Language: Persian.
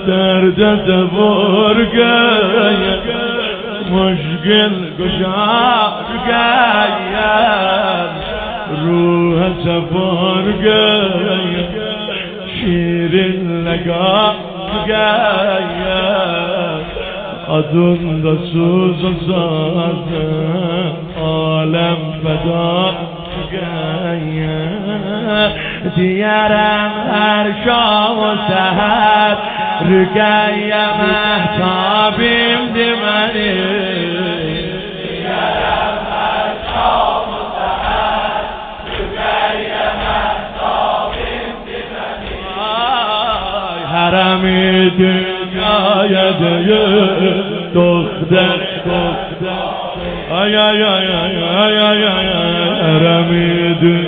درد برگه مشکل گشار گایم روح سفر گایم شیرین لگا گایم ادون دا سوز و ساز عالم فدا گایم دیارم هر شام و سحر رگایم احتابیم دیمانی دیارم هر شام و سحر رگایم احتابیم دیمانی حرمی دنیای دیه دختر آی آی آی آی آی آی حرمی دنیای